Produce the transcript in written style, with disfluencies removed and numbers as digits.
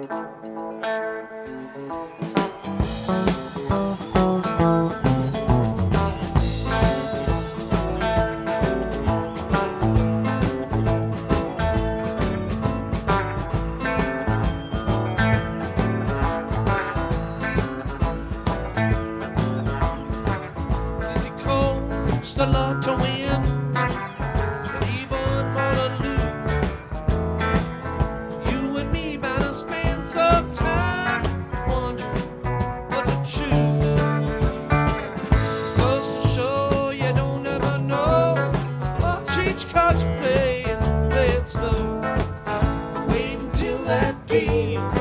A lot to win, but even more to lose. You and me might have spent some time wondering what to choose. Goes to show you don't ever know what each card you play and play it slow. Wait until that game